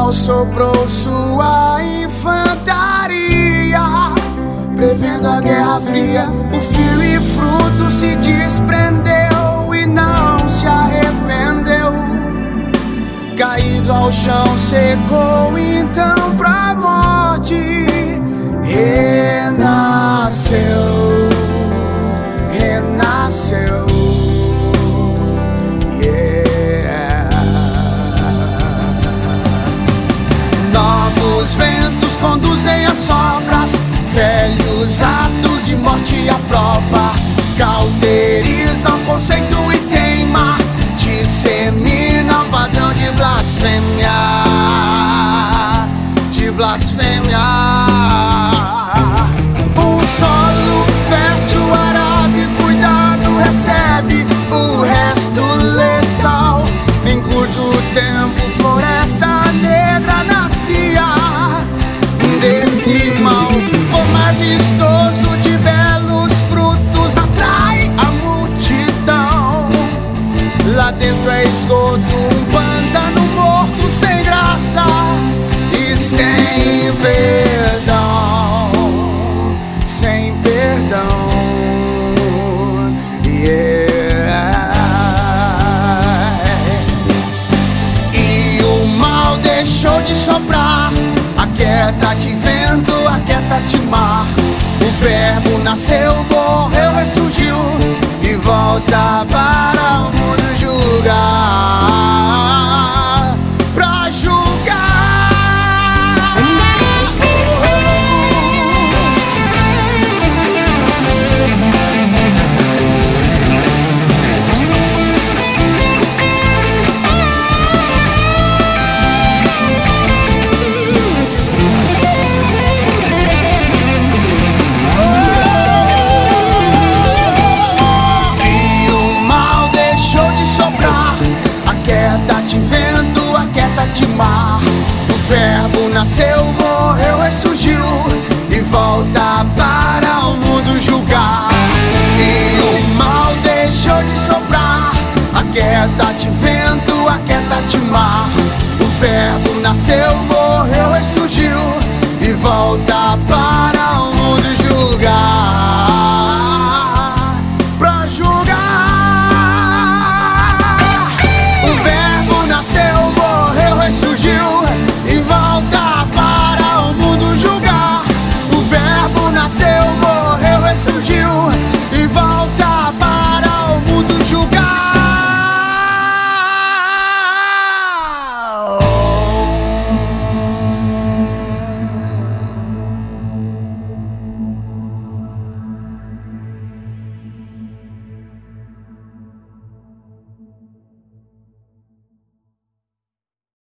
céu soprou sua infantaria, prevendo a Guerra Fria. O fio e fruto se desprendeu e não se arrependeu. Caído ao chão, secou então pra morte. Renasceu, renasceu. Novos ventos conduzem as sobras, velhos atos de morte à prova, cauterizam conceito e teima, dissemina o padrão de blasfêmia, de blasfêmia. Um solo fértil, árabe, cuidado, recebe o resto letal. Em curto tempo, floresta negra nascia desse mal. O mar vistoso de belos frutos atrai a multidão. Lá dentro é esgoto, um pântano morto sem graça e sem perdão, sem perdão. E o mal deixou de soprar. Aquieta-te vento, aquieta-te mar. O verbo nasceu, morreu, ressurgiu e volta para o mundo julgar, pra julgar. Aquieta-te vento, aquieta-te mar. O verbo nasceu, morreu, ressurgiu e volta para o mundo julgar. E o mal deixou de soprar. Aquieta-te vento, aquieta-te mar. O verbo nasceu,